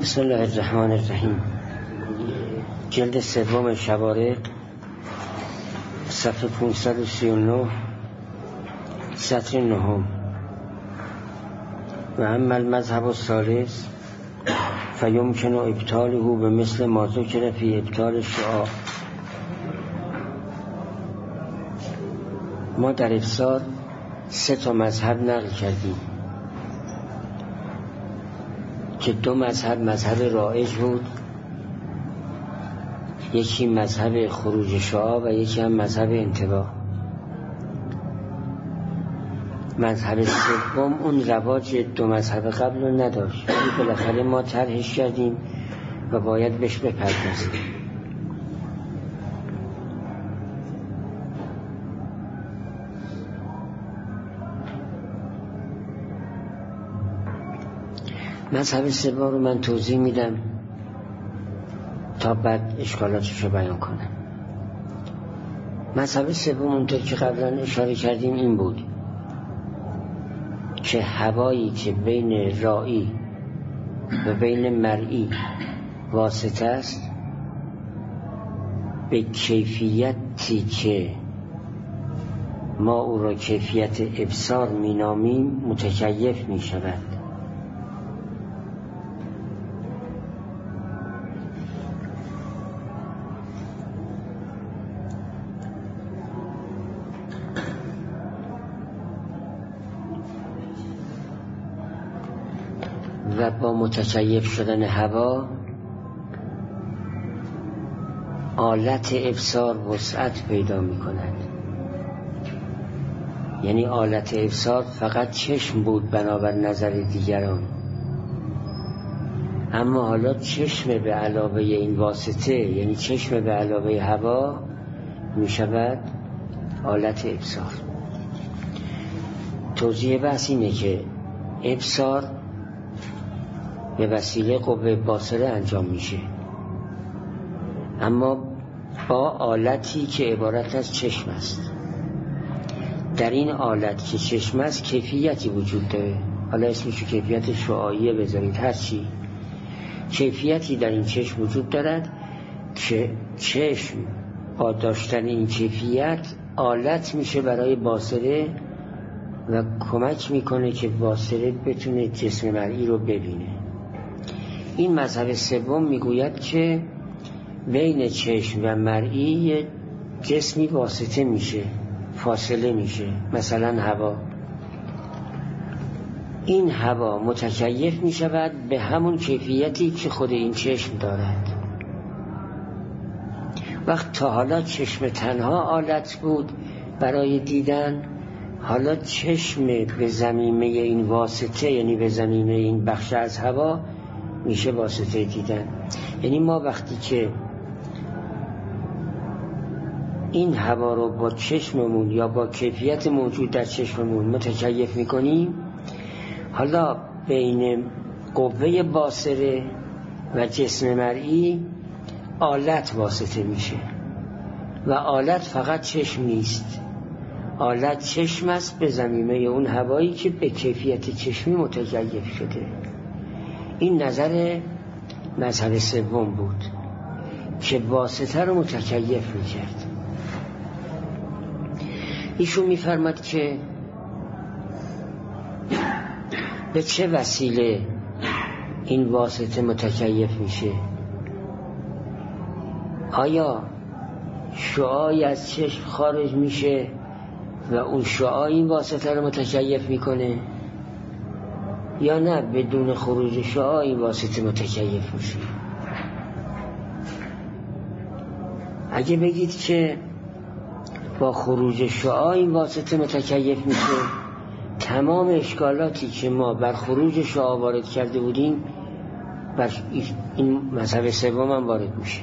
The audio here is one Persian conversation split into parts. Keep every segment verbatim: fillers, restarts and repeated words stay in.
بسم الله الرحمن الرحیم. جلد سوم شوارق، صفحه پانصد و سی و نه، سطر نهم. و اما المذهب الثالث فیمکن ابطاله به مثل ما ذکر فی ابطال شعاع. ما در افسار سه تا مذهب نقل کردیم که دو مذهب مذهب رایج بود، یکی مذهب خروج شعاع و یکی هم مذهب انتباه. مذهب سوم اون رواج دو مذهب قبل رو نداشت، ولی بالاخره ما طرحش کردیم و باید بهش بپردازیم. مذهب سوم رو من توضیح میدم تا بعد اشکالاتش رو بیان کنم. مذهب سوم اونطور که قبلا اشاره کردیم این بود که هوایی که بین رائی و بین مرئی واسطه است به کیفیتی که ما او را کیفیت ابصار مینامیم متکیف می شود. و با متکیف شدن هوا آلت ابصار وسعت پیدا می کند. یعنی آلت ابصار فقط چشم بود بنابر نظر دیگران، اما حالا چشم به علاوه این واسطه، یعنی چشم به علاوه هوا می شود آلت ابصار. توضیح بحث اینه که ابصار به وسیله قوه باصره انجام میشه، اما با آلتی که عبارت از چشم است. در این آلت که چشم است کیفیتی وجود داره، حالا اسمشو کیفیت شعاعیه بذارید، هر چی، کیفیتی در این چشم وجود دارد که چشم با داشتن این کیفیت آلت میشه برای باصره و کمک میکنه که باصره بتونه جسم مرئی رو ببینه. این مذهب سوم میگوید که بین چشم و مرئی جسمی واسطه میشه، فاصله میشه، مثلا هوا. این هوا متکیف میشود به همون کیفیتی که خود این چشم دارد. وقت تا حالا چشم تنها آلت بود برای دیدن، حالا چشم به ضمیمه این واسطه، یعنی به ضمیمه این بخش از هوا میشه واسطه دیدن. یعنی ما وقتی که این هوا رو با چشممون یا با کیفیت موجود در چشممون متکیف میکنیم، حالا بین قوه باصره و جسم مرئی آلت واسطه میشه و آلت فقط چشم نیست، آلت چشم است به ضمیمه اون هوایی که به کیفیت چشمی متکیف شده. این نظر مذهب سوم بود که واسطه رو متکیف میکرد. ایشون میفرماد که به چه وسیله این واسطه متکیف میشه؟ آیا شعاعی از چشم خارج میشه و اون شعاع این واسطه رو متکیف میکنه، یا نه بدون خروج شعاع این واسطه متکیف میشه؟ اگه بگید که با خروج شعاع این واسطه متکیف میشه، تمام اشکالاتی که ما بر خروج شعاع وارد کرده بودیم بر این مذهب سوم هم وارد میشه.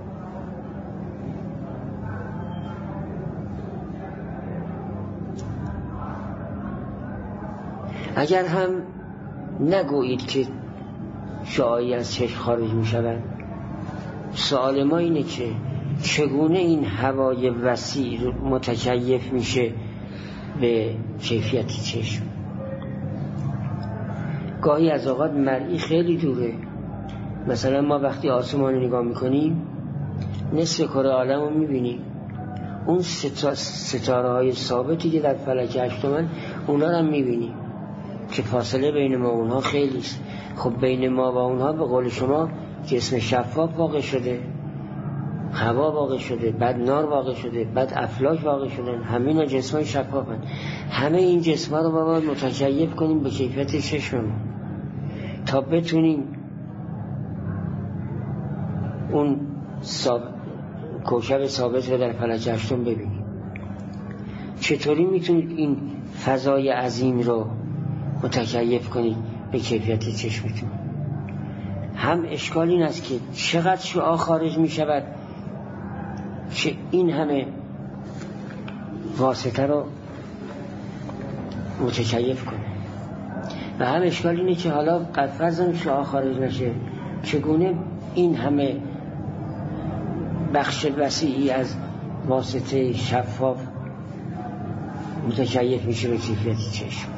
اگر هم نگویید که شعاعی از چشم خارج می شود، سوال ما اینه که چگونه این هوای وسیع متکیف میشه به کیفیت چشم؟ گاهی از اوقات مرئی خیلی دوره، مثلا ما وقتی آسمان رو نگاه میکنیم نصف کره عالم رو میبینیم، اون ستاره های ثابتی که در فلک هشتمن اونا رو هم میبینیم که فاصله بین ما و اونها خیلی است. خب بین ما و اونها به قول شما جسم شفاف واقع شده، هوا واقع شده، بعد نار واقع شده، بعد افلاک واقع شدن، همه اینا جسمای شفافن. همه این جسما رو باید متکیف کنیم به کیفیت چشممون تا بتونیم اون ساب... کوکب ثابت رو در فلک هشتم ببینیم. چطوری میتونید این فضای عظیم رو متکیف کنید به کیفیت چشمتون؟ هم اشکال این است که چقدر شعاع خارج میشود که این همه واسطه رو متکیف کنه، و هم اشکال اینه که حالا قد فرضاً شعاع خارج نشه، چگونه این همه بخش وسیعی از واسطه شفاف متکیف میشه به کیفیت چشم؟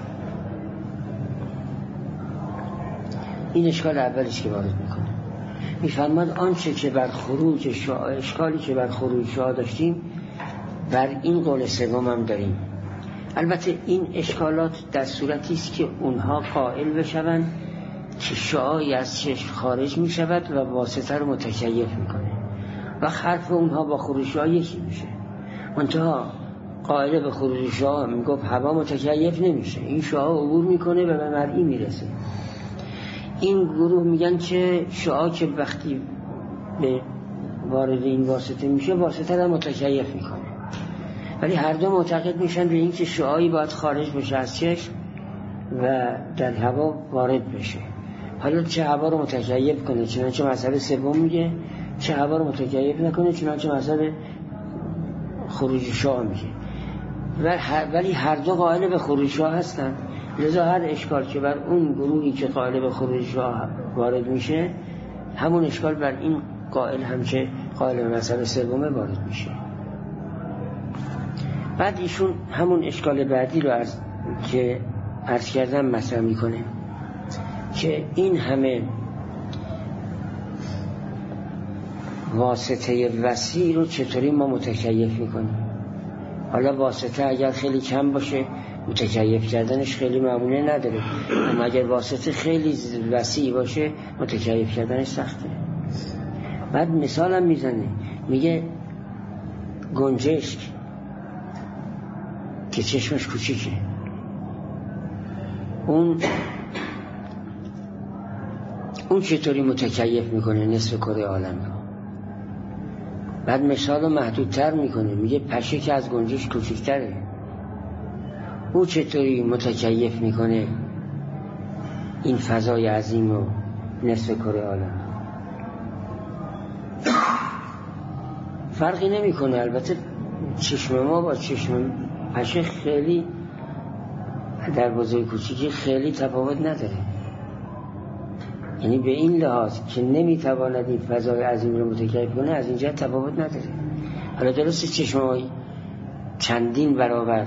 این اشکال اولیش که وارد میکنه. میفرماد آنچه که بر خروج شعاع، اشکالی که بر خروج شعاع داشتیم بر این قول سوم هم داریم. البته این اشکالات در صورتی است که اونها قائل بشوند که شعاعی از چشم خارج میشود و واسطه رو متکیف میکنه و حرف اونها با خروج شعاع یکی میشه. منتها قائل به خروج شعاع میگفت هوا متکیف نمیشه، این شعاع عبور میکنه و به مرئی میرسه. این گروه میگن که شعاع که وقتی به وارد این واسطه میشه واسطه رو متکیف میکنه، ولی هر دو معتقد میشن به این که شعاعی باید خارج بشه از چشم و در هوا وارد بشه. حالا چه هوا رو متکیف کنه، چنانچه مذهب سوم میگه چه هوا رو متکیف نکنه، چنانچه مذهب خروج شعاع میگه. ولی هر دو قائل به خروج شعاع هستن، لذا هر اشکال که بر اون گروهی که قائل به خروج شعاع وارد میشه همون اشکال بر این قائل هم که قائل به مذهب سومه وارد میشه. بعد ایشون همون اشکال بعدی رو عرض که عرض کردم مطرح میکنه که این همه واسطه وسیع رو چطوری ما متکیف میکنیم. حالا واسطه اگر خیلی کم باشه متکیف کردنش خیلی معموله نداره، اما اگر واسطه خیلی وسیع باشه متکیف کردنش سخته. بعد مثال هم میزنه، میگه گنجشک که چشمش کوچیکه، اون اون چطوری متکیف میکنه نصف کره عالم رو. بعد مثال رو محدودتر میکنه، میگه پشه که از گنجشک کوچیکتره، او چطوری متکیف میکنه این فضای عظیم و نصف کره عالم. فرقی نمیکنه. البته چشم ما با چشم پشه خیلی در بزرگ کوچیکی خیلی تفاوت نداره، یعنی به این لحاظ که نمیتواند این فضای عظیم رو متکیف کنه از اینجا تفاوت نداره. حالا درسته چشم ما چندین برابر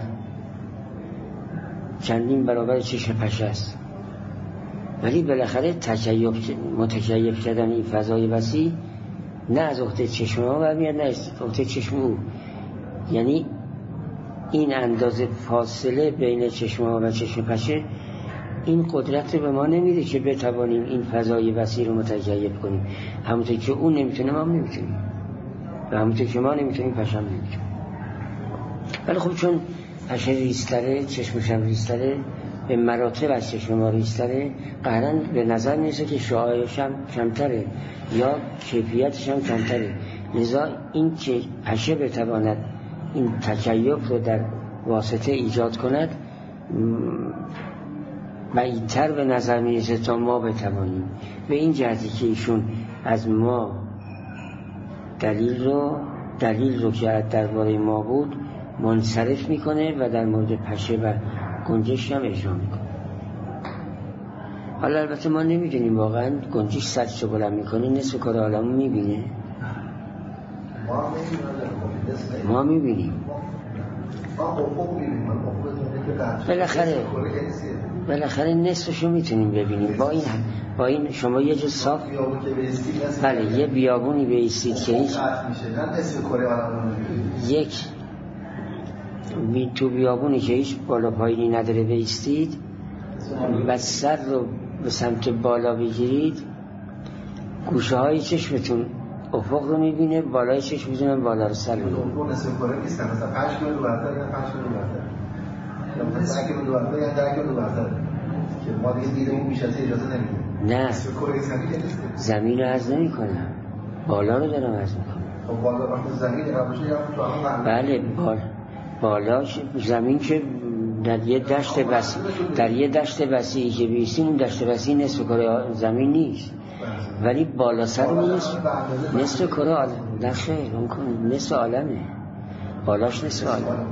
چندین برابر چشم پشه است، ولی بالاخره تکیف متکیف کردن این فضای وسیع نه از عهده چشم ما برمیاد نه از عهده چشم او. یعنی این اندازه فاصله بین چشم ما و چشم پشه این قدرت به ما نمیده که بتوانیم این فضای وسیع رو متکیف کنیم. همونطور که اون نمیتونه ما هم نمیتونیم و همونطور که ما نمیتونیم پشه هم نمیتونیم. ولی خب چون پشه ریستره، چشمش هم ریستره، به مراتب از چشم ما ریستره، قهرن به نظر میرسه که شعاعش هم کمتره یا کیفیتش هم کمتره. لذا این که پشه بتواند این تکیف رو در واسطه ایجاد کند بعیدتر به نظر میرسه تا ما بتوانیم. به این جهتی که ایشون از ما دلیل رو دلیل رو که درباره ما بود منصرف میکنه و در مورد پشه و گنجشک هم اجرا میکنه. حالا البته ما نمیدونیم واقعا گنجشک سطحش رو بلند میکنه نصف کره عالم میبینه؟ ما میبینیم بالاخره بالاخره نصفشو میتونیم ببینیم با این با پایین شما یه جا صاف بله یه بیابونی بیستید که هیچ یک بی تو بیابونی که هیچ بالا پایینی نداره بیستید و سر رو به سمت بالا بگیرید، گوشه های چشمتون افق رو میبینه، بالای چشمتون بالا رو سر میبینه. اون نصف کره نیستن، مثلا پنج کیلو برتر یا پنج کیلو برتر یا مثلا ده کیلو برتر یا ده کیلو برتر که ما دیگه دیدمون بیش از اجازه نمیدیم. نه زمین رو عرض نمی کنم، بالا رو دارم عرض می کنم. خب بالا وقت زمین رو باشه یا تو همون بله بالا بالا زمین که در یه دشت وسیع در یه دشت وسیعی که بیستیم، اون دشت وسیع نصف کره زمین نیست، ولی بالا سرمون نصف نصف کره عالم. نه خیر، اون نصف عالمه، بالاش نصف عالم.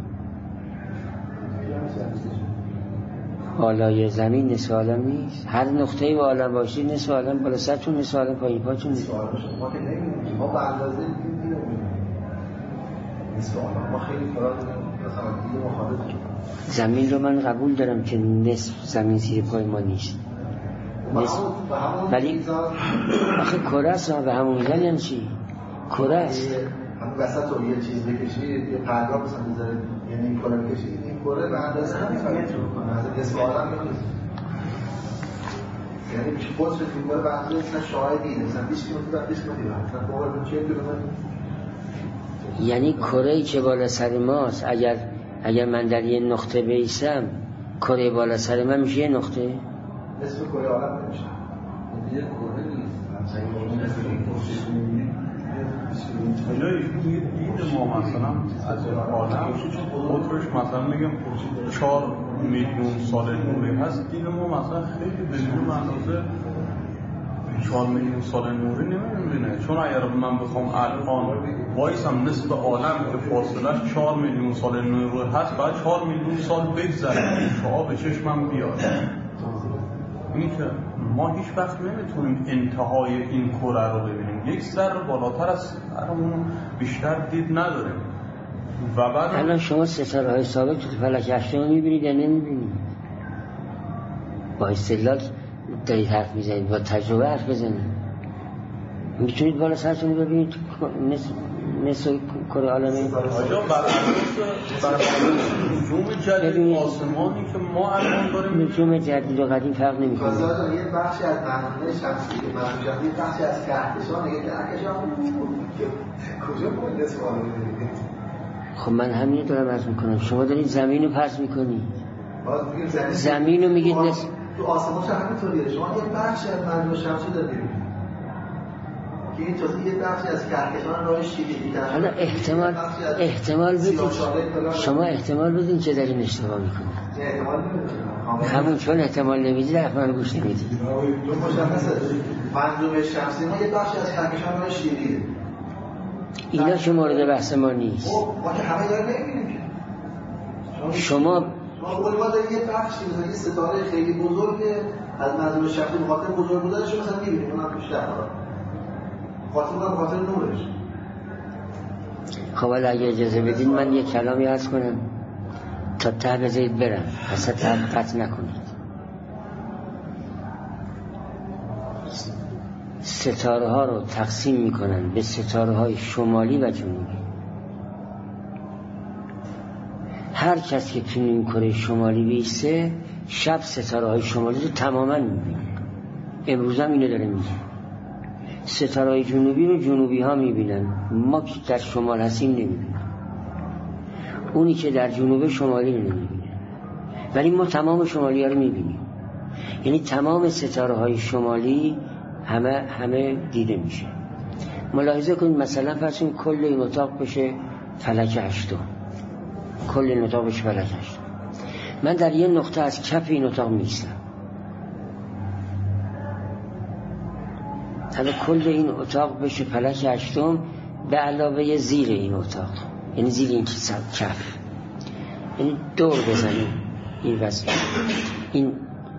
بالای زمین نصف عالم نیست، هر نقطه‌ای با عالم باشید نصف عالم بالا سرتون، نصف عالم پایین پاتون نیست. ما که نمی‌دونیم، ما به اندازه می‌دونیم نصف عالم ما خیلی فرار مثلا دیگه مخالف. زمین رو من قبول دارم که نصف زمین زیر پای ما نیست، نصف، ولی آخه کره است به همون میزن. یعنی چی؟ کره است همون وسط رو یه چیز بکشید، یه پرگاه مثلا بذارید، یعنی این کره بکشید، این کره به اندازه همین متر رو کنه، از نصف عالم نیست. یعنی میشه قطر این کره به اندازه مثلا شاهدی مثلا بیست کیلومتر بیست کیلومتر مثلا فوق چهل کیلومتر. یعنی کره‌ای که بالا سر ماست، اگر اگر من در یه نقطه بیستم، کره بالا سر من میشه یه نقطه؟ نصف کره عالم نمیشه. یه کره نیست. جایی دید ما مثلا از عالم قطرش مثلا میگم چهار میلیون سال نوری هست، دید ما مثلا خیلی بدون اندازه چهار میلیون سال نوری نمیبینه. چون اگر من بخوام الان وایسم نصف عالم که فاصلش چهار میلیون سال نوری هست، باید چهار میلیون سال بگذره شعا به چشمم بیاد. این که ما هیچ وقت نمیتونیم انتهای این کره رو ببینیم، یک ذره بالاتر از سرمون بیشتر دید نداریم. و بعد الان شما ستاره های ثابت تو فلک هشتم میبینید یا نمیبینید؟ با استدلال دارید حرف میزنید، با تجربه حرف بزنید. میتونید بالا سرتون ببینید نصف نصف کره عالمه. آجا بر اساس نجوم جدید آسمانی که ما الان داریم، نجوم جدید و قدیم فرق نمیکنه. تازه یه بخشی از منظومه شمسی که منظومه شمسی بخشی از کهکشان، یه کهکشان کجا بود نصف عالمه می‌بینید؟ خب من همین دارم عرض میکنم، شما دارید زمین رو پرس میکنید، زمین رو میگید نصف. تو آسمان چه همینطوریه، شما یه بخشی از منظومه شمسی دارید که این تازه یه بخشی از کهکشان راه شیری داره. حالا احتمال احتمال بدید، شما احتمال بدید که دارین اشتباه میکنید. احتمال نمیدید، همون چون احتمال نمیدید حرفا رو گوش نمیدید. تو مشخصه منظومه شمسی ما یه بخشی از کهکشان راه شیریه. اینا که مورد بحث ما نیست. ما که همه داریم نمیبینیم که شما ما قول ما داریم یه بخشی مثلا یه ستاره خیلی بزرگه از منظومه شمسی به خاطر بزرگ بودنش مثلا میبینیم، اونم بیشتر خاطر بودن خاطر نورش. خب اگه اجازه بدید من یه کلامی عرض کنم تا ته بذارید برم، اصلا ته قطع نکنید. ستاره ها رو تقسیم میکنن به ستاره های شمالی و جنوبی. هر کس که تو این کره شمالی بیسته شب ستاره های شمالی رو تماما میبینه. امروز هم اینو داره میگه. ستاره های جنوبی رو جنوبی ها میبینن، ما که در شمال هستیم نمیبینیم. اونی که در جنوب شمالی رو نمیبینه، ولی ما تمام شمالی ها رو میبینیم. یعنی تمام ستاره های شمالی همه همه دیده میشه. ملاحظه کنید مثلا فرض کنید کل این اتاق بشه فلک هشتم، کل این اتاق بشه فلک هشتم. من در یه نقطه از کف این اتاق میستم، حالا کل این اتاق بشه فلک هشتم به علاوه زیر این اتاق، یعنی زیر این کف، یعنی دور بزنه این وسط، این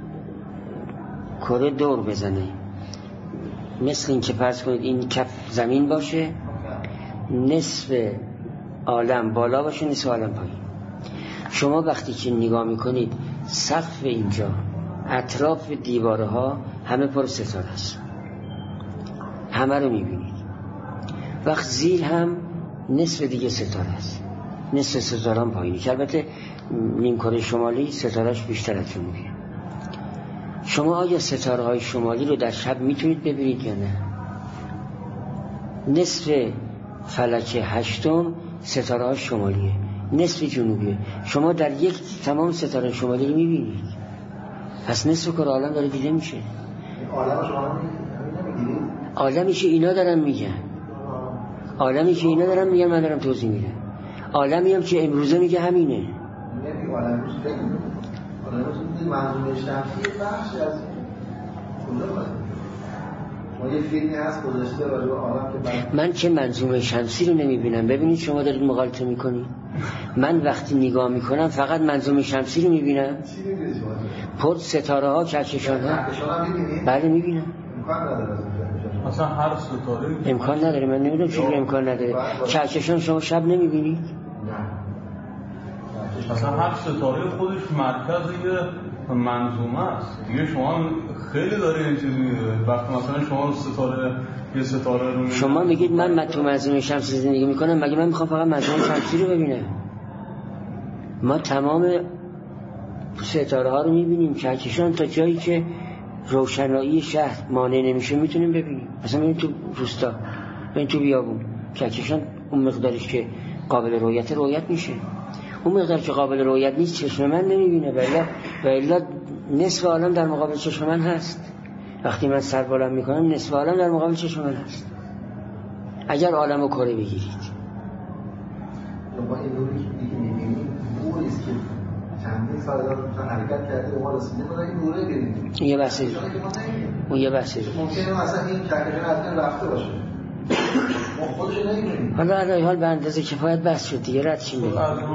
کره دور بزنه، مثل این که فرض کنید این کف زمین باشه، نصف عالم بالا باشه، نصف عالم پایین. شما وقتی که نگاه میکنید سقف اینجا اطراف دیوارها همه پر ستاره است، همه رو میبینید. وقت زیر هم نصف دیگه ستاره است، نصف ستاره هم پایینی که البته نیم کره شمالی ستارهش بیشتر از جنوبیه. شما آیا ستاره های شمالی رو در شب میتونید ببینید یا نه؟ نصف فلک هشتم ستاره های شمالیه، نصف جنوبیه. شما در یک تمام ستاره شمالی رو میبینید، پس نصف کره عالم داره دیده میشه. عالم شما نمیگیرید؟ عالمی که اینا دارن میگن، عالمی که اینا دارن میگن، من دارم توضیح میدم. عالمی هم که امروزه میگه همینه. نمیگه عالم روز بگیم عالم روز میگه منظومه شمسی بخشی از کجا باید ما یه فیلمی هست گذاشته راجع به عالم که من که منظومه شمسی رو نمیبینم. ببینید شما دارید مغالطه میکنید. من وقتی نگاه میکنم فقط منظومه شمسی رو میبینم. چی میبینید شما؟ پر ستاره ها، کهکشان ها. کهکشان هم میبینید؟ بله میبینم. امکان نداره از کهکشان. اصلا هر ستاره امکان نداره. من نمیدونم چجوری امکان نداره. کهکشان شما شب نمیبینید؟ نه. اصلا هر ستاره خودش مرکز یه منظومه است دیگه. شما خیلی داره این چیزی میده. وقتی مثلا شما ستاره یه ستاره رو میبینید، شما میگید من من تو منظومه شمسی زندگی میکنم، مگه من میخوام فقط منظومه شمسی رو ببینم؟ ما تمام ستاره ها رو میبینیم، کهکشان تا جایی که روشنایی شهر مانع نمیشه میتونیم ببینیم. مثلا ببین تو روستا، ببین تو بیابون، کهکشان اون مقدارش که قابل رؤیت رؤیت میشه، اون مقدار که قابل رؤیت نیست چشم من نمیبینه. ولی ولی نصف عالم در مقابل چشم من هست. وقتی من سر بلند میکنم نصف عالم در مقابل چشم من هست. اگر عالم و کره بگیرید، با این نوری که میبینید نوریست که چندین سال دارم حرکت کرده به ما رسیده، باید این نوره ببینید. این یه بحثه اون یه بحثه ممکنه مثلا این کهکشان از این رفته باشه، ما خودش نمی‌بینیم. حالا علی حال به اندازه کفایت بحث شد دیگه، رد شیم.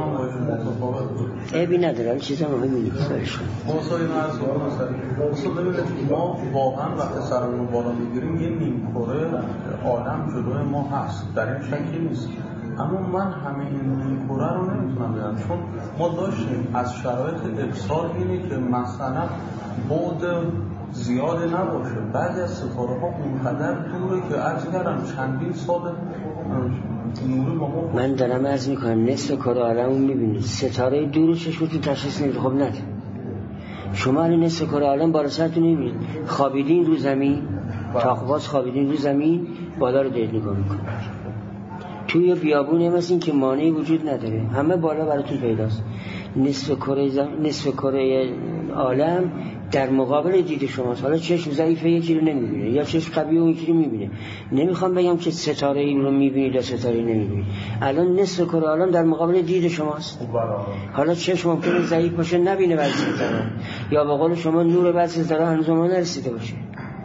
عیبی نداره، این چیزا مهمی نیست برشون. موضوعی مرز رو مثلا ببینید ما واقعا وقتی سرمون بالا میگیریم یه نیم کره عالم جلوی ما هست، در این شکی نیست. اما من همه این نیم کره رو نمیتونم بگم، چون ما داشتیم از شرایط ابصار اینه که مثلا بعد زیاده نباشه. بعضی از ستاره ها اونقدر دوره که عرض کردم چندین سال نوری با ما. من دارم عرض میکنم نصف کره عالم رو میبینید، ستاره دور چشمتون تشخیص نمیده. خب نه شما الان نصف کره عالم بالا سرتون نمیبینید، خوابیدین رو زمین، تاقواز خوابیدین رو زمین، بالا رو دارید نگاه میکنید. توی بیابون هم هستین که مانعی وجود نداره، همه بالا براتون پیداست. نصف کره زم... نصف کره عالم در مقابل دید شماست. حالا چشم ضعیفه یکی رو نمیبینه یا چشم قوی اون یکی رو میبینه. نمیخوام بگم که ستاره این رو میبینید یا ستاره نمیبینید. الان نصف کره عالم در مقابل دید شماست. حالا چشم ممکنه ضعیف باشه نبینه بعضی ستاره، یا به قول شما نور بعضی ستاره هنوز ما نرسیده باشه.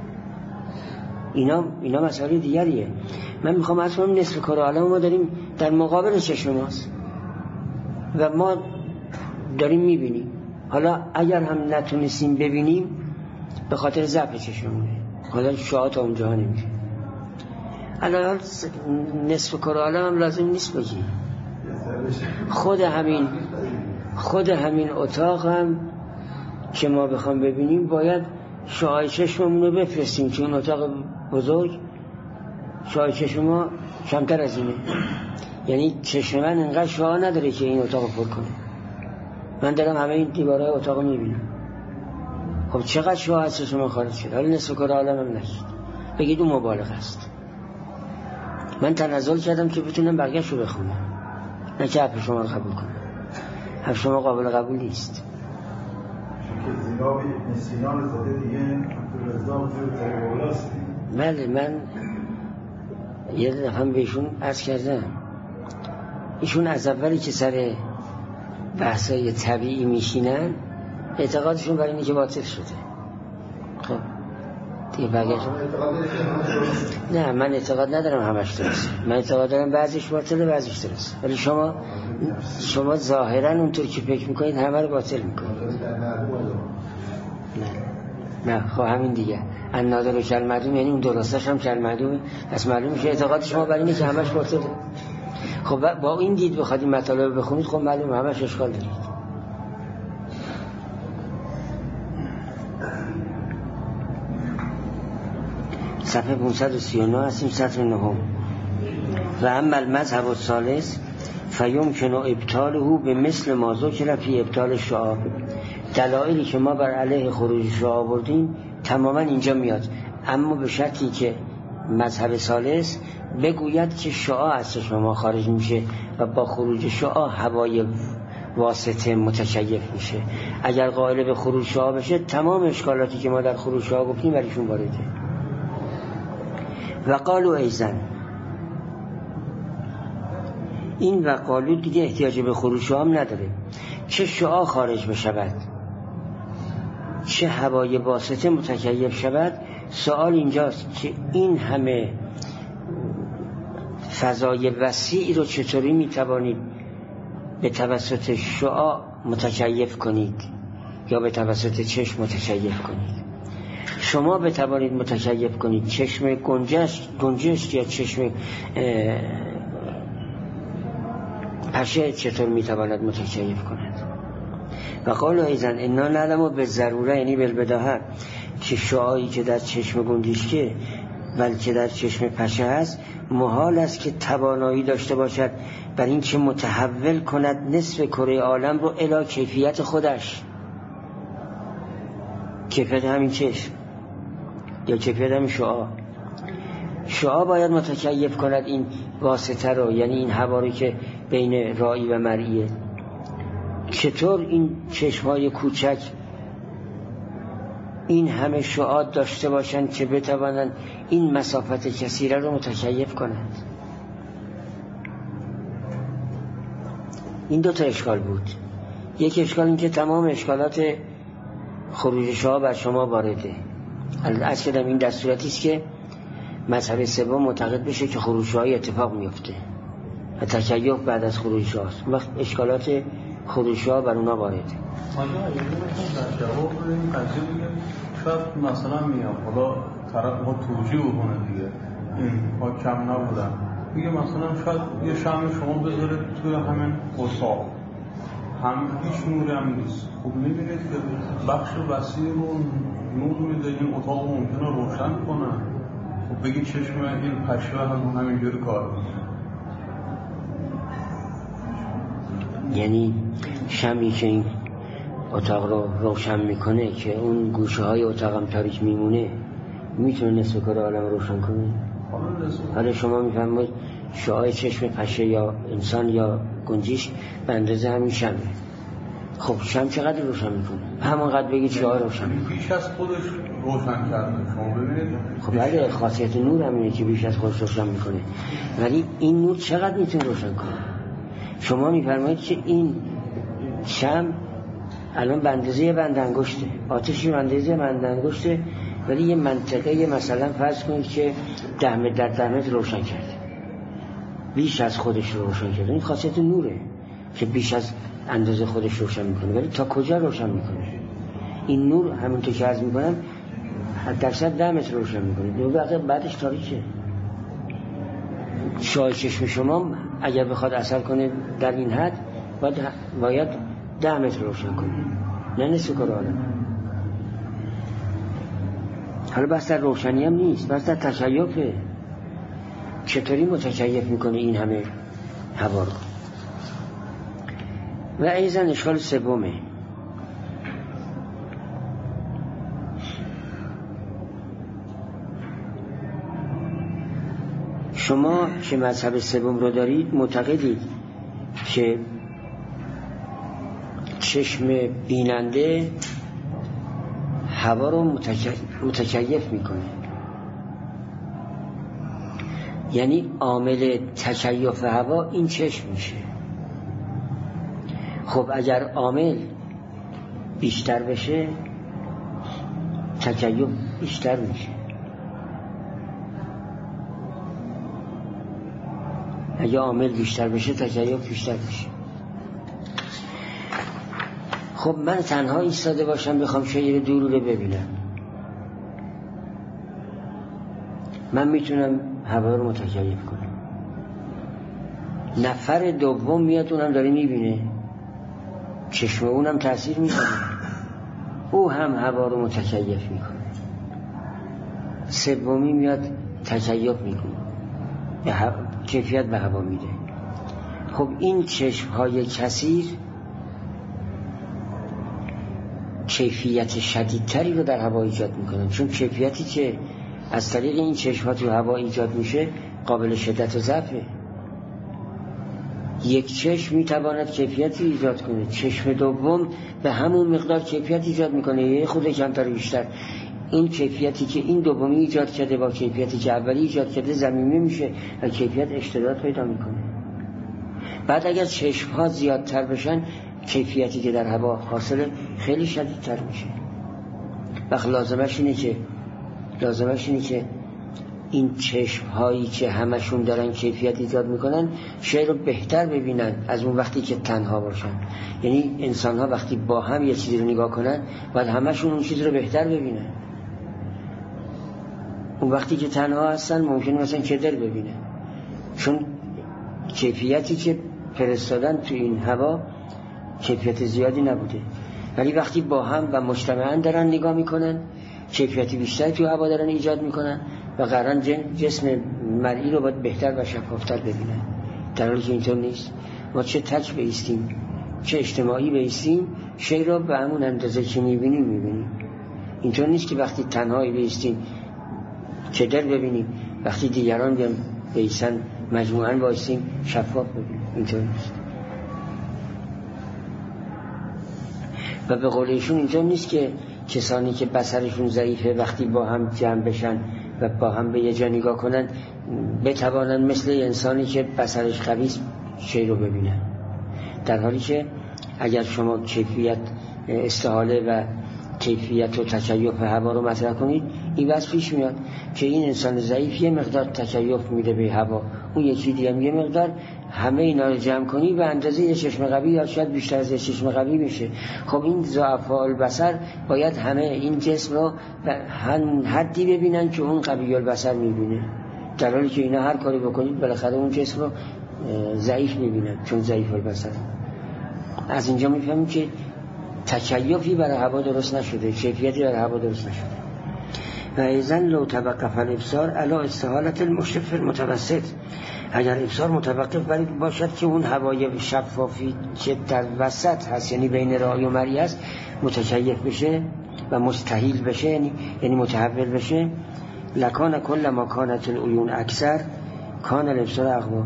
اینا اینا مسائل دیگریه. من میخوام اصلا نصف کره عالم ما داریم در مقابل چشم ماست و ما داریم میبینیم. حالا اگر هم نتونستیم ببینیم به خاطر ضعف چشممونه، حالا شعاع تا اونجا نمیشه. الان نصف کره عالم هم لازم نیست بگیم. خود همین خود همین اتاق هم که ما بخوام ببینیم باید شعاع چشممون رو بفرستیم، چون اتاق بزرگ شعاع چشم ما کمتر از اینه. یعنی چشم من انقدر شعاع نداره که این اتاق پر کنه. من دارم همه این دیوارهای اتاق میبینم. خب چقدر شعاع از چشم من خارج شد؟ حالا نصف کره عالم هم نشد. بگید اون مبالغه است. من تنزل کردم که بتونم بقیه‌اش رو بخونم، نه که حرف شما رو قبول کنم. حرف شما قابل قبول نیست. که زیرا به نسیان زده دیگه رضا وجود تقوالاست. بله من یه دفعه بهشون عرض کردم، ایشون از اولی که سر بحثای طبیعی میشینن اعتقادشون برای اینه که باطل شده. خب دیگه بقیه‌اش نه، من اعتقاد ندارم همش درسته، من اعتقاد دارم بعضیش باطله بعضیش درسته، ولی شما شما ظاهرا اونطور که فکر میکنید همه رو باطل میکنید. نه نه خب همین دیگه، النادر و کالمعدوم، یعنی اون درستش هم کالمعدومه، پس معلوم میشه اعتقاد شما برای اینه که همش باطله. خب با این دید بخواید این مطالب بخونید خب معلومه همش اشکال دارید. صفحه پانصد و سی و نه هستیم، سطر نهم. و اما المذهب الثالث فیمکن ابطاله به مثل ما ذکر فی ابطال شعاع. دلایلی که ما بر علیه خروج شعاع آوردیم تماما اینجا میاد، اما به شرطی که مذهب ثالث بگوید که شعاع از شما خارج میشه و با خروج شعاع هوای واسطه متکیف میشه. اگر قائل به خروج شعاع بشه تمام اشکالاتی که ما در خروج شعاع گفتیم برایشون وارده. و قالوا ایضا، این و قالوا دیگه احتیاج به خروج شعاع هم نداره، چه شعاع خارج بشود چه هوای واسطه متکیف شود. سوال اینجاست که این همه فضای وسیع رو چطوری میتوانید به توسط شعاع متکیف کنید یا به توسط چشم متکیف کنید؟ شما بتوانید متکیف کنید، چشم گنجشک گنجشک یا چشم پشه چطور میتواند متکیف کند؟ و قالوا ایضا انا نعلم بالضروره، یعنی بالبداهه، که شعاعی که در چشم گنجشکه بلکه در چشم پشه هست محال است که توانایی داشته باشد بر این که متحول کند نصف کره عالم رو الی کیفیت خودش، کیفیت همین چشم یا کیفیت همین شعاع. شعاع باید متکیف کند این واسطه رو، یعنی این هوا رو که بین رایی و مرئیه. چطور این چشم‌های کوچک این همه شعاع داشته باشند که بتوانند این مسافت کثیره رو متکیف کنند؟ این دو تا اشکال بود. یک اشکال این که تمام اشکالات خروج شعاع بر شما وارده. از کدام این در صورتی است که مذهب سوم معتقد بشه که خروج شعاع اتفاق میفته و تکیف بعد از خروج شعاع، وقت اشکالات خروج شعاع بر اونا وارده. حالا اگه در جواب این قضیه دیگه شاید مثلا میام حالا طرف ما توجیه بکنه دیگه این ها کم نبودن، میگه مثلا شاید یه شمع شما بذاره توی همین اتاق هم هیچ نوری هم نیست، خب میبینید که بخش وسیع رو نور میده، این اتاق ممکنه روشن کنه، خب بگید چشم این پشه هم همینجوری کار میکنه. یعنی شمعی که این اتاق رو روشن میکنه که اون گوشه های اتاق هم تاریک میمونه میتونه نصف کره عالم روشن کنه؟ حالا شما میفهمید شعاع چشم پشه یا انسان یا گنجیش به اندازه همین شمعه، خب شمع چقدر روشن میکنه؟ همانقدر بگید شعاع روشن میکنه، بیش از خودش روشن کرده. شما ببینید خب بله، خاصیت نور همینه که بیش از خودش روشن میکنه، ولی این نور چقدر میتونه روشن کنه؟ شما میفرمایید که این شمع الان به اندازه بند انگشته، آتشی به اندازه بند انگشته، ولی یه منطقه مثلا فرض کنید که ده متر در ده متر روشن کرده، بیش از خودش روشن کرده. این خاصیت نوره که بیش از اندازه خودش روشن میکنه، ولی تا کجا روشن میکنه؟ این نور همونطور که عرض میکنم درصد ده متر روشن میکنه، نور بعدش تاریکه. شعاع چشم شما اگر بخواد اثر کنه در این حد باید, باید ده متر روشن کنه، نه نصف کره عالم. حالا بس در روشنی هم نیست، بس در تکیفه. چطوری متکیف میکنه این همه هوا رو؟ و ایضا اشکال سومه، شما که مذهب سوم رو دارید معتقدید که چشم بیننده هوا رو متکیف, متکیف میکنه، یعنی عامل تکیف هوا این چشم میشه. خب اگر عامل بیشتر بشه تکیف بیشتر میشه، اگه عامل بیشتر بشه تکیف بیشتر میشه. خب من تنها ایستاده باشم بخوام شیر دور رو ببینم، من میتونم هوا رو متکیف کنم. نفر دوم میاد اونم داره میبینه، چشم اونم تأثیر میکنه، او هم هوا رو متکیف میکنه. سومی میاد تکیف میکنه، کیفیت به هوا میده. خب این چشمهای کثیر کیفیت شدیدتری رو در هوا ایجاد میکنن، چون کیفیتی که از طریق این چشمها تو هوا ایجاد میشه قابل شدت و ضعفه. یک چشم میتواند کیفیتی ایجاد کنه، چشم دوم به همون مقدار کیفیت ایجاد میکنه، یه خود کمتر و بیشتر. این کیفیتی که این دومی ایجاد کرده با کیفیتی که اولی ایجاد کرده ضمیمه میشه و کیفیت اشتداد پیدا میکنه. بعد اگر چشم ها زیادتر بشن کیفیتی که در هوا حاصله خیلی شدیدتر میشه. وقت لازمش اینه که لازمش اینه که این چشم هایی که همشون دارن کیفیت ایجاد میکنن شی رو بهتر ببینن از اون وقتی که تنها باشن. یعنی انسان ها وقتی با هم یه چیزی رو نگاه کنن باید همشون اون چیز رو بهتر ببینن. اون وقتی که تنها هستن ممکنه مثلا کدر ببینن، چون کیفیتی که فرستادن تو این هوا کیفیت زیادی نبوده. ولی وقتی با هم و مجتمعاً دارن نگاه میکنن کیفیتی بیشتری تو هوا دارن ایجاد میکنن و قرارن جسم مرئی رو باید بهتر و شفافتر ببینن، در حالی که اینطور نیست. ما چه تک بایستیم چه اجتماعی بایستیم شی رو به همون اندازه که میبینیم میبینیم. اینطور نیست که وقتی تنهایی بایستیم کدر ببینیم، وقتی دیگران بیان بایستن مجموعاً بایستیم شفاف ببینیم. اینطور نیست. و به قول ایشون اینطور نیست که کسانی که بصرشون ضعیفه وقتی با هم جمع بشن و با هم به یه جا نگاه کنن بتوانن مثل انسانی که بصرش قوی است شی رو ببینن. در حالی که اگر شما کیفیت استحاله و کیفیت و تکیف هوا رو مطرح کنید این واسه پیش میاد که این انسان ضعیف یه مقدار تکیف میده به هوا، اون یکی دیگه یه مقدار، همه اینا رو جمع کنی به اندازه یه چشم قوی یا شاید بیشتر از یه چشم قوی میشه. خب این ضعفاء البصر باید همه این جسم رو به حدی ببینن که اون قوی البصر میبینه، در حالی که اینا هر کاری بکنید بالاخره اون جسم رو ضعیف میبینن چون ضعیف البصر. از اینجا میفهمیم که تکیفی برای هوا درست نشده، کیفیتی برای هوا درست نشده. و ایزن لو توقف الابصار علی استحالت المشرف المتوسط، اگر ابصار متوقف بر باشد که اون هوای شفافی که در وسط هست یعنی بین رای و مرئی است متکیف بشه و مستحیل بشه، یعنی یعنی متحول بشه، لکان کل ما کانت العیون اکثر کان الابصار اقوا،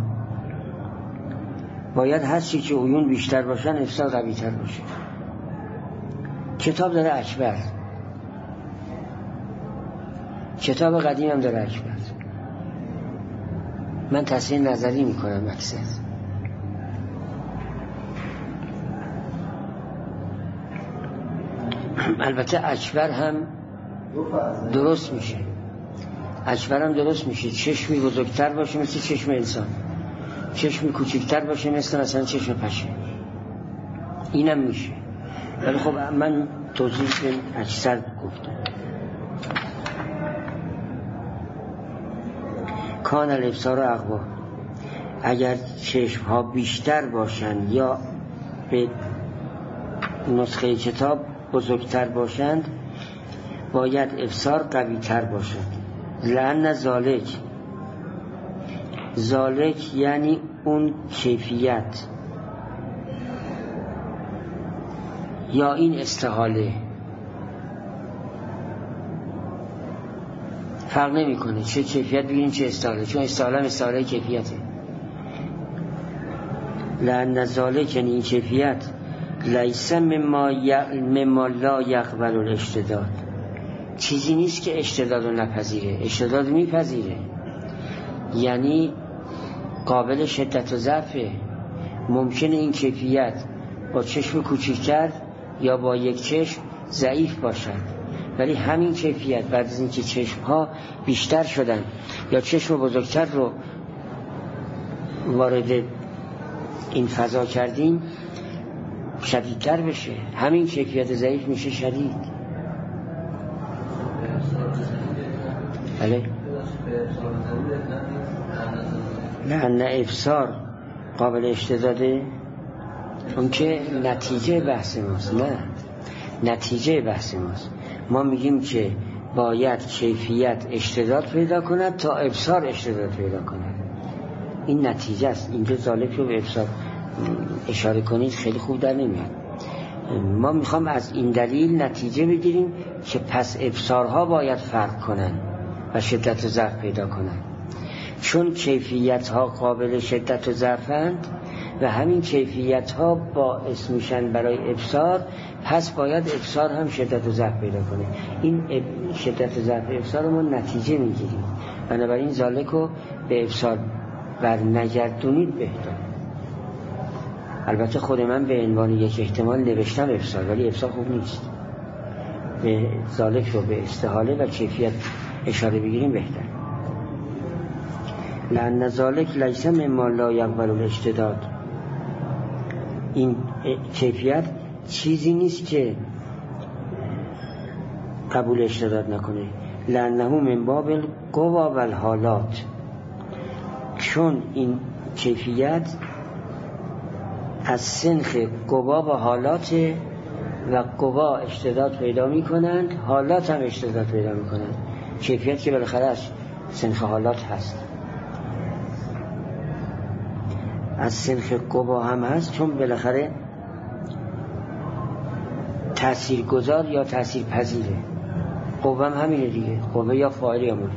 باید هر چی که عیون بیشتر باشن ابصار قوی تر باشه. کتاب داره اکبر، کتاب قدیم هم داره اکبر. من تصحیح نظری میکنم اکثر. البته اکبر هم درست میشه، اکبر هم درست میشه، چشمی بزرگتر باشه مثل چشم انسان، چشمی کوچکتر باشه مثل مثلا چشم پشه، اینم میشه. ولی خب من توضیح اکثر گفتم. کان الابصار اقوا، اگر چشم ها بیشتر باشند یا به نسخه کتاب بزرگتر باشند باید ابصار قوی تر باشد. لأن ذالک، ذالک یعنی اون کیفیت یا این استحاله، فرق نمی کنه چه کیفیت بگیرین چه استحاله، چون استحاله هم استحاله کیفیته. لأن ذالک یعنی این کیفیت لیس مما, ی... مما لا یقبل الاشتداد، چیزی نیست که اشتداد رو نپذیره، اشتداد میپذیره، یعنی قابل شدت و ضعفه. ممکنه این کیفیت با چشم کوچکتر یا با یک چشم ضعیف باشد، ولی همین کیفیت بعد از اینکه چشم ها بیشتر شدن یا چشم بزرگتر رو وارد این فضا کردیم شدیدتر بشه، همین کیفیت ضعیف میشه شدید. بله نه نه ابصار قابل اشتداده، اون که نتیجه بحث ماست، نه نتیجه بحث ماست. ما میگیم که باید کیفیت اشتداد پیدا کند تا ابصار اشتداد پیدا کند. این نتیجه است. اینجا ذالک رو به ابصار اشاره کنید خیلی خوب در نمیاد. ما میخوام از این دلیل نتیجه بگیریم که پس ابصارها باید فرق کنند و شدت و ضعف پیدا کنند، چون کیفیت ها قابل شدت و ضعفند و همین کیفیت ها باعث میشن برای ابصار، پس باید ابصار هم شدت و ضعف پیدا کنه. این شدت و ضعف ابصار ما نتیجه میگیریم، بنابراین ذالک رو به ابصار بر نگردونید بهتر. البته خود من به عنوان یک احتمال نوشتم ابصار، ولی ابصار خوب نیست. به ذالک رو به استحاله و کیفیت اشاره بگیریم بهتر. لأن ذالک لیس مما لا یقبل الاشتداد، این کیفیت چیزی نیست که قبول اشتداد نکنه. لأنه من باب القوا و الحالات، چون این کیفیت از سنخ قوا و حالات و قوا اشتداد پیدا می کنند، حالات هم اشتداد پیدا می کنند. کیفیت که بالاخره از سنخ حالات هست، از سنخ قوا هم هست، چون بالاخره تأثیر گذار یا تأثیر پذیره. قوا هم همینه دیگه، قوا یا فاعل یا مفعول.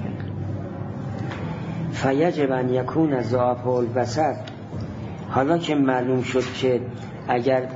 فیجب ان یکون از ضعف البصر، حالا که معلوم شد که اگر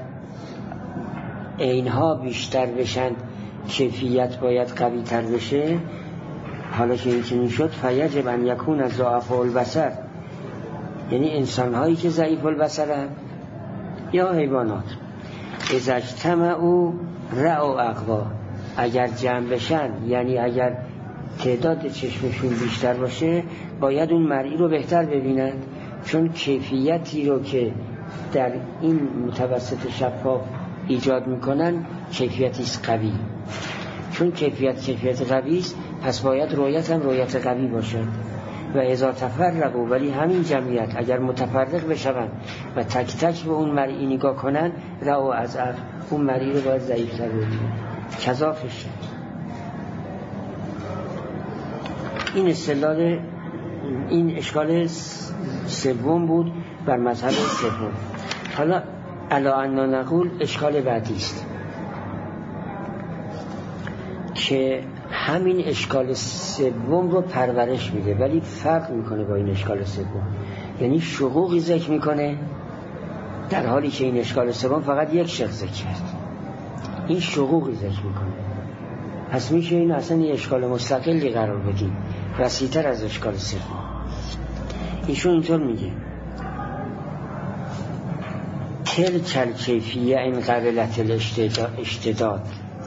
عینها بیشتر بشن کیفیت باید قوی تر بشه، حالا که این چنین شد فیجب ان یکون از ضعف البصر، یعنی انسان هایی که ضعیف البصرن یا حیوانات، اذا اجتمعوا رأوا اقوا، اگر جمع بشن، یعنی اگر تعداد چشمشون بیشتر باشه، باید اون مرئی رو بهتر ببینند، چون کیفیتی رو که در این متوسط شفاف ایجاد میکنن کیفیتی است قوی. چون کیفیت کیفیت قوی است، پس باید رویت هم رویت قوی باشد. و اذا تفرقوا، ولی همین جمعیت اگر متفرق بشون و تک تک به اون مرئی نگاه کنن، رأوا از اف، اون مرئی رو باید ضعیف‌تر ببینن. کذافش این استدلال، این اشکال سوم بود بر مذهب سوم. حالا الا انا نقول اشکال بعدی است که همین اشکال سوم رو پرورش میده، ولی فرق میکنه با این اشکال سوم. یعنی شقوقی ذکر میکنه، در حالی که این اشکال سوم فقط یک شق ذکر کرد، این شقوقی ذکر میکنه. پس میشه این اصلا یه اشکال مستقلی قرار بدیم، وسیع‌تر از اشکال سوم. ایشون اینطور میگه تلک الکیفیه این قبلت الاشتداد،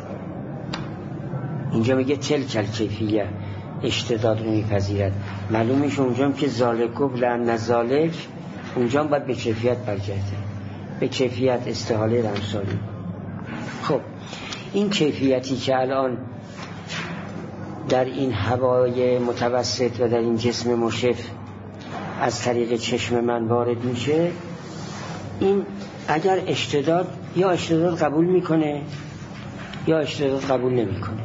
اینجا میگه تلک الکیفیه اشتداد رو میپذیرد. معلوم میشه اونجا هم که ذالک گفت لأن ذالک، اونجا هم باید به کیفیت برگرده، به کیفیت استحاله رمسالی. خب این کیفیتی که الان در این هوای متوسط و در این جسم مشف از طریق چشم من وارد میشه، این اگر اشتداد یا اشتداد قبول میکنه یا اشتداد قبول نمیکنه.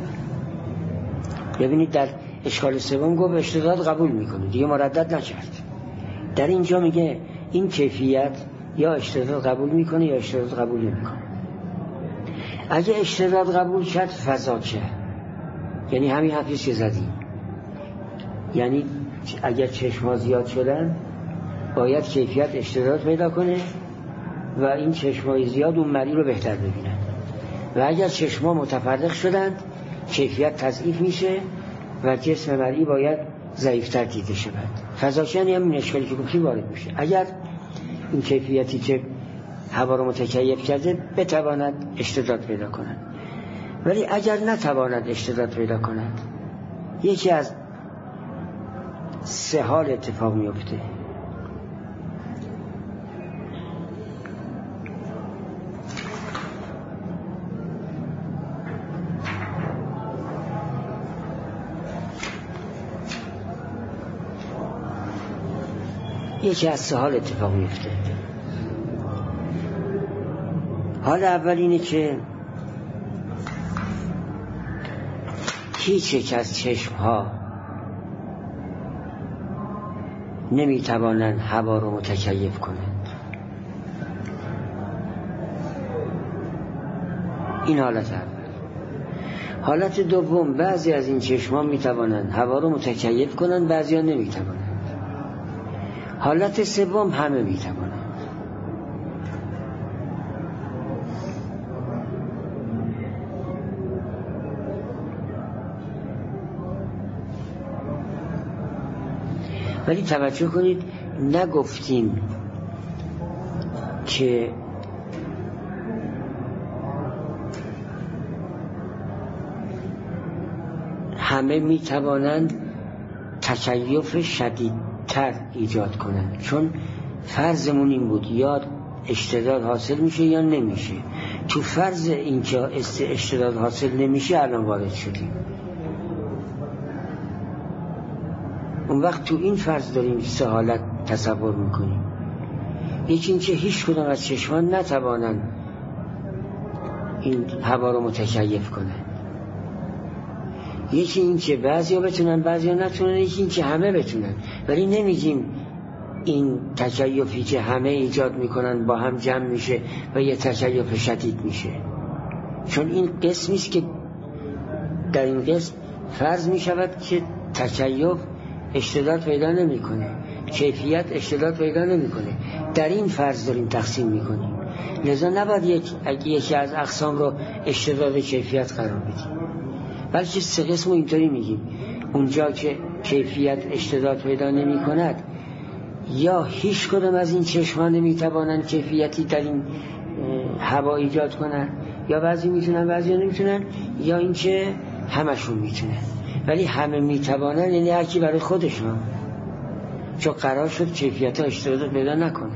ببینید در اشکال سوم گفت اشتداد قبول میکنه، دیگه مردد نکرد. در اینجا میگه این کیفیت یا اشتداد قبول میکنه یا اشتداد قبول نمیکنه. اگه اشتداد قبول کرد فضا کرد، یعنی همین حرفی که زدیم، یعنی اگر چشم‌ها زیاد شدن باید کیفیت اشتداد پیدا کنه و این چشم‌های زیاد اون مرئی رو بهتر ببینن، و اگر چشم‌ها متفرق شدند کیفیت تضعیف میشه و جسم مرئی باید ضعیف‌تر دیده شود. فضاشن هم این اشکالی که گفتیم وارد میشه. اگر این کیفیتی که هوا رو متکیف کرده بتواند اشتداد پیدا کند، ولی اگر نتواند اشتداد پیدا کند، یکی از سه حال اتفاق میفته. یکی از سه حال اتفاق میفته. حال اول اینه که هیچ یک از چشم ها نمیتوانند هوا رو متکیف کنند. این حالت اول. حالت دوم، بعضی از این چشم ها میتوانند هوا رو متکیف کنند، بعضی ها نمیتوانند. حالت سوم، همه میتوانند. ولی توجه کنید، نگفتیم که همه می توانند تکیف شدیدتر ایجاد کنند، چون فرضمون این بود یا اشتداد حاصل میشه یا نمیشه. تو فرض این که اشتداد حاصل نمیشه الان وارد شدیم. اون وقت تو این فرض داریم سه حالت تصور میکنیم. یکی این که هیچ کدام از چشمان نتوانند این هوا رو متکیف کنند. یکی این که بعضیا بتونن بعضیا نتونن. یکی این که همه بتونن. ولی نمیگیم این تکیفی که همه ایجاد میکنن با هم جمع میشه و یه تکیف شدید میشه، چون این قسمیست که در این قسم فرض میشود که تکیف اشتداد پیدا نمیکنه، کیفیت اشتداد پیدا نمیکنه. در این فرض داریم تقسیم میکنیم. لذا نباید یک اگه یکی از اقسام رو اشتداد کیفیت قرار بدیم، بلکه سه قسم رو اینطوری میگیم. اونجا که کیفیت اشتداد پیدا نمی کند، یا هیچ کدام از این چشمان نمیتوانند کیفیتی در این هوا ایجاد کنند، یا بعضی میتونن بعضی نمیتونن، یا اینکه همشون میتونن. ولی همه میتوانن یعنی هر کی برای خودشون، چون قرار شد کیفیت ها اشتداد پیدا نکنه.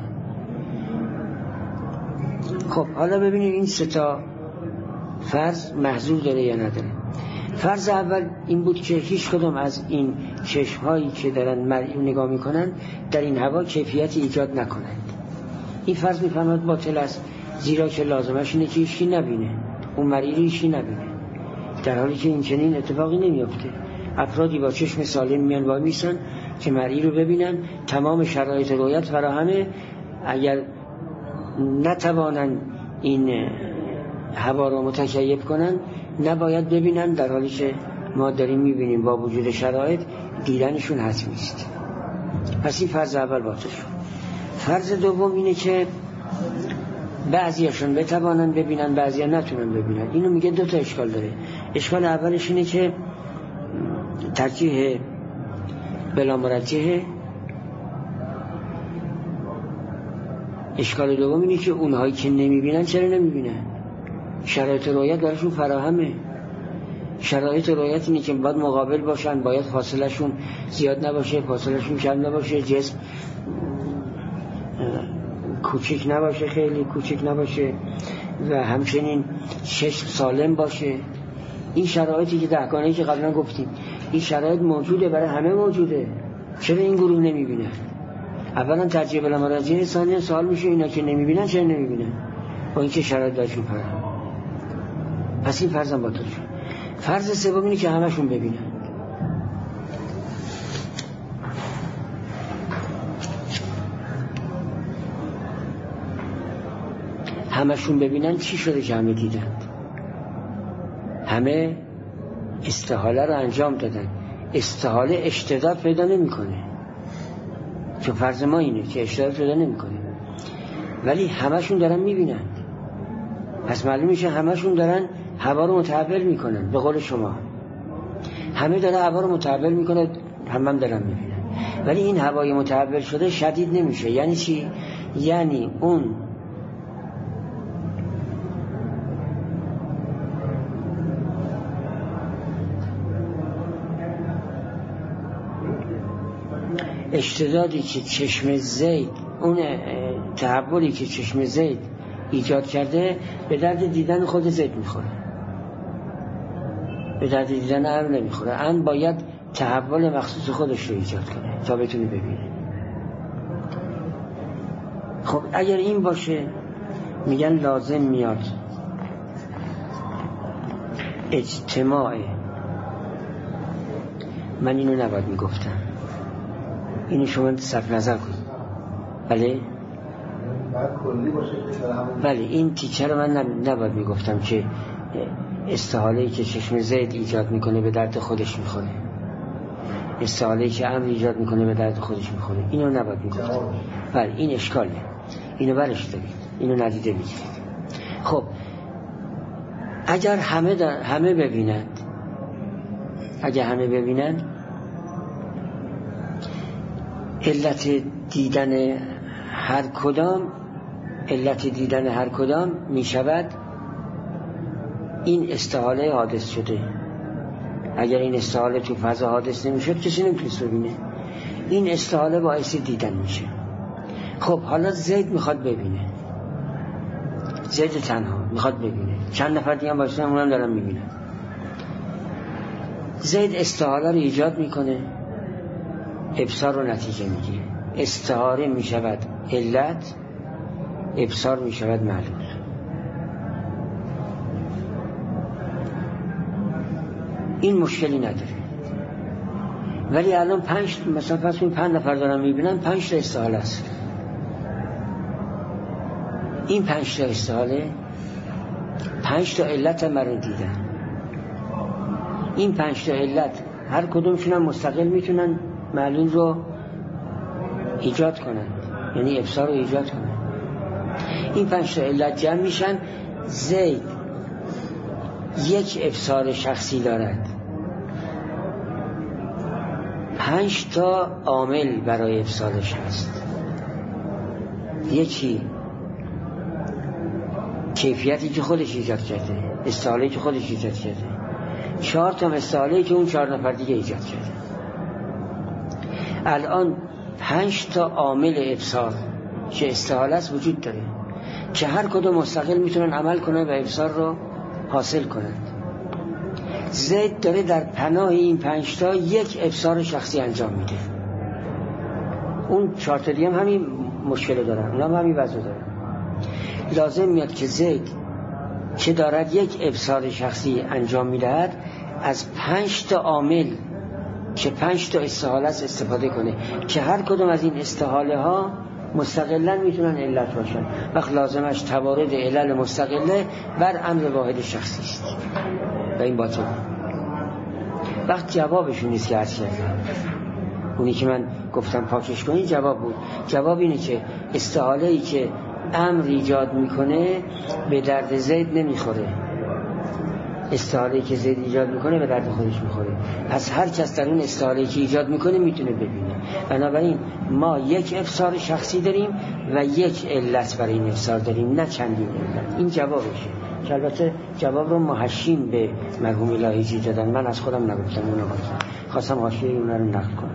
خب حالا ببینیم این سه تا فرض محظور داره یا نداره. فرض اول این بود که هیچ کدام از این چشم هایی که دارن مرئی نگاه میکنن در این هوا کیفیتی ایجاد نکنند. این فرض میفهمد باطل است، زیرا که لازمش اینه که هیچی نبینه، اون مرئی رو هیچی نبینه، در حالی که این چنین اتفاقی نمیفته. افرادی با چشم سالم میان وای میسن که مرئی رو ببینن، تمام شرایط رؤیت فراهمه. اگر نتوانن این هوا رو متکیف کنن نباید ببینن، در حالی که ما داریم میبینیم با وجود شرایط دیدنشون حتمی است. پس این فرض اول باطل شد. فرض دوم اینه که بعضیاشون بتوانن ببینن بعضیا نتونن ببینن. اینو میگه دو تا اشکال داره. اشکال اولش اینه که ترجیح بلا مرجحه. اشکال دوم اینه که اونهایی که نمیبینن چرا نمیبینن؟ شرایط رؤیت براشون فراهمه. شرایط رؤیت اینه که باید مقابل باشن، باید فاصله شون زیاد نباشه، فاصله شون کم نباشه، جسم کوچک نباشه، خیلی کوچک نباشه، و همچنین چشم سالم باشه. این شرایطی که دهگانه‌ای که قبلا گفتیم، این شرایط موجوده، برای همه موجوده. چرا این گروه نمیبینن؟ اولا ترجیح بلا مرجحه، ثانیا سوال میشه اینا که نمیبینن چرا نمیبینن با اینکه شرایط داشون فراهم. پس این فرضم باطل شد. فرض سوم اینه که همشون ببینن. همشون ببینن چی شده که همه دیدند؟ همه استحاله رو انجام دادن. استحاله اشتداد پیدا نمی کنه، چون فرض ما اینه که اشتداد پیدا نمی کنه، ولی همشون دارن می بینن. پس معلوم میشه همشون دارن هوا رو متحول می کنن. به قول شما همه داره هوا رو متحول می کنه، هم هم دارن می بینن. ولی این هوای متحول شده شدید نمیشه. یعنی چی؟ یعنی اون اشتدادی که چشم زید، اون تحولی که چشم زید ایجاد کرده به درد دیدن خود زید میخوره، به درد دیدن امر نمیخوره. امر باید تحول مخصوص خودش رو ایجاد کنه تا بتونه ببینه. خب اگر این باشه میگن لازم میاد اجتماع من اینو نباید میگفتم، اینو شما صرف نظر کنید. بله بله این تیکه رو من نباید میگفتم که استحاله‌ای که چشم زید ایجاد میکنه به درد خودش میخوره، استحاله‌ای که امر ایجاد میکنه به درد خودش میخوره، اینو نباید میگفتم. بله این اشکاله، اینو برش دارید، اینو ندیده میگیرید. خب اگر همه در همه ببینند اگر همه ببینند علت دیدن هر کدام علت دیدن هر کدام می شود این استحاله حادث شده. اگر این استحاله تو فضا حادث نمی شد کسی نمیتونست ببینه، این استحاله باعث دیدن میشه. خب حالا زید میخواد ببینه، زید تنها میخواد ببینه، چند نفر دیگه هم باشن اونم دارن میبینن. زید استحاله رو ایجاد میکنه، ابصار رو نتیجه میگیره. استعاره میشود علت، ابصار میشود معلول. این مشکلی نداره. ولی الان پنج مثلا پس این پنج نفر دارن میبینن، پنج تا استحاله است. این پنج تا استحاله پنج تا علت هم برای دیدن. این پنج تا علت هر کدومشون هم مستقل میتونن معلول رو ایجاد کنن، یعنی ابصار رو ایجاد کنن. این پنج تا علت جمع میشن. زید یک ابصار شخصی دارد، پنج تا عامل برای ابصارش هست. یکی کیفیتی که خودش ایجاد کرده، استحاله‌ای که خودش ایجاد کرده، چهار تا استحاله‌ای که اون چهار نفر دیگه ایجاد کرده. الان پنج تا عامل ابصار که استحاله است وجود داره که هر کدوم مستقل میتونن عمل کنن و ابصار رو حاصل کنند. زید داره در پناه این پنج تا یک ابصار شخصی انجام میده. اون چهار تا دیگه هم همین مشکل دارن، اونا هم همین وضع دارن. لازم میاد که زید که دارد یک ابصار شخصی انجام میدهد از پنج تا عامل که پنج تا استحاله است استفاده کنه که هر کدوم از این استحاله ها مستقلا میتونن علت باشن. وقت لازمش توارد علل مستقله بر امر واحد شخصی است و این باطل. وقت جوابشون نیست که عرض کردم، اونی که من گفتم پاکش کنی جواب بود. جواب اینه که استحاله ای که امر ایجاد میکنه به درد زید نمیخوره، استحاله‌ای که زید ایجاد میکنه به درد خودش میخوره. پس هر کس در اون استحاله‌ای که ایجاد میکنه میتونه ببینه. بنابراین ما یک ابصار شخصی داریم و یک علت برای این ابصار داریم، نه چندین علت. این جوابشه که البته جواب رو محشین به مرحوم لاهیجی دادن، من از خودم نگفتم، اونو گفتم، خواستم حاشیه اونا رو نقل کنم.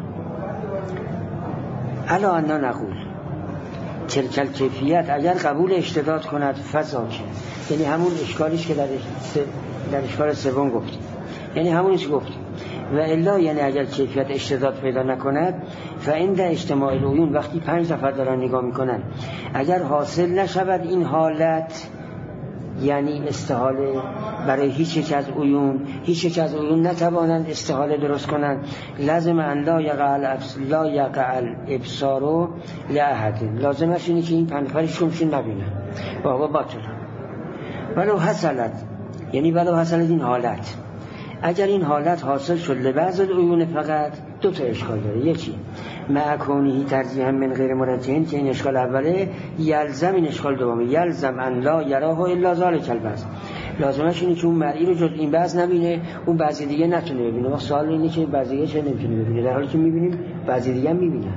الا انا نقول تلکل کیفیت اگر قبول اشتداد کند فضا که، یعنی همون اشکالیش که در در اشکال سوم گفتیم، یعنی همونیش گفتیم. و الا یعنی اگر کیفیت اشتداد پیدا نکند فعند اجتماع العیون، وقتی پنج نفر دارن نگاه میکنن اگر حاصل نشود این حالت، یعنی استحاله برای هیچ یک از عیون، هیچ یک از عیون نتوانند استحاله درست کنند، لازم ان لا یقع لا یقع الابصار لاحد، لازمش اینه که این پنج نفرش شمشون نبینن بابا باطل. ولو حصلت، یعنی ولو حصلت این حالت، اگر این حالت حاصل شد لبعض العیون فقط، دو تا اشکال داره. یکی معکونی ترجیحا من غیر مرجحین که این اشکال اوله، یلزم این اشکال دومه، یلزم ان لا یراه الا ذلک البعض، لازمش اینه که اون مرئی رو جز این بعض نبینه، اون بعضی دیگه نتونه ببینه. وقت سوال اینه که بعضی دیگه چه نمیتونه ببینه، در حالی که میبینیم بعضی دیگه هم میبینن.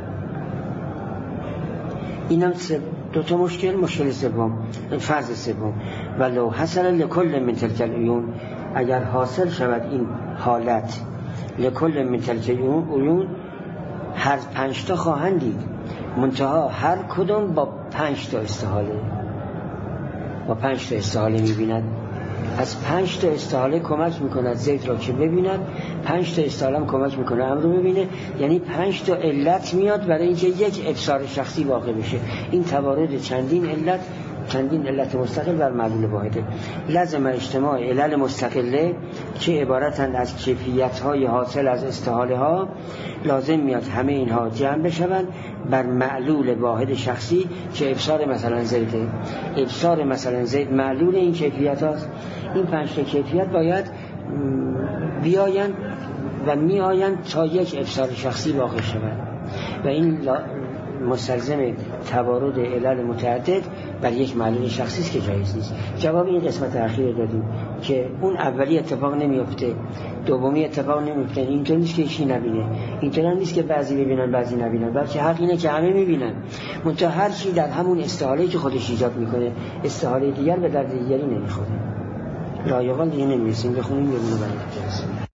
اینم دو تا مشکل. مشکل سوم، فرض سوم، ولو حصل لکل من تلک العیون، اگر حاصل شود این حالت لکل من تلک العیون، هر پنج تا خواهند دید، منتها هر کدوم با پنج تا استحاله با پنج تا استحاله میبیند. از پنج تا استحاله کمک میکند زید را که ببیند، پنج تا استحاله هم کمک میکنه امر رو ببینه، یعنی پنج تا علت میاد برای اینکه یک ابصار شخصی واقع بشه. این توارد چندین علت چندین علت مستقل بر معلول واحده. لازم اجتماع علل مستقله که عبارتند از کیفیت‌های حاصل از استحاله ها، لازم میاد همه اینها جمع بشوند بر معلول واحد شخصی که ابصار مثلا زیده. ابصار مثلا زید معلول این کیفیت هاست. این پنج تا کیفیت باید بیایند و می آیند تا یک ابصار شخصی واقع شود و این مستلزم توارد علل متعدد بر یک معلول شخصی است که جایز نیست. جواب این قسمت اخیر دادیم که اون اولی اتفاق نمیفته، دومی اتفاق نمیفته. اینطور نیست که هیچی نبینه، اینطور نیست که بعضی ببینن بعضی نبینن، بلکه حق اینه که همه میبینن، منتها هر چی در همون استحاله‌ای که خودش ایجاد میکنه استحاله دیگر به درد دیگری نمیخوره. لایقال دیگه نمیرسیم، بخونیم یه دونه برای